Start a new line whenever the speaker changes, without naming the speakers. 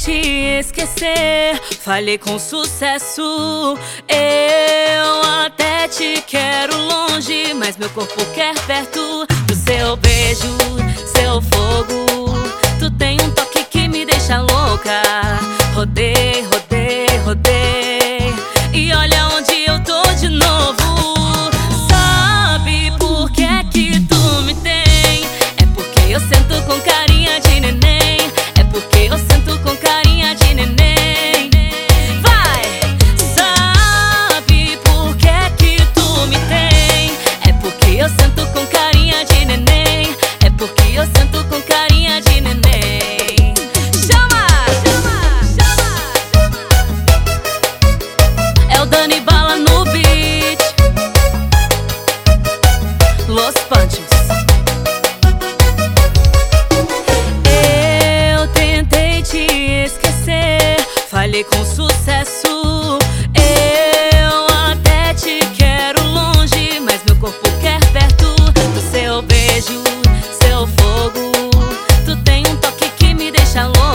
te esquecer, falhei com sucesso. Eu até te quero longe, mas meu corpo quer perto do seu beijo, seu fogo. Tu tem um toque que me deixa louca. Rodei, rodei, rodei, e olha onde eu tô de novo. Sabe por que é que tu me tem? É porque eu sento com carinha de neném. É porque eu sento com carinha de neném. Vai! Sabe por que é que tu me tem? É porque eu sento com carinha de neném. É porque eu sento com carinha de neném. Chama! Chama! Chama! É o Dani Bala no beat. Los Panchos. Eu tentei te esquecer, falhei com sucesso. Eu até te quero longe, mas meu corpo quer perto do seu beijo, seu fogo. Tu tem um toque que me deixa louca.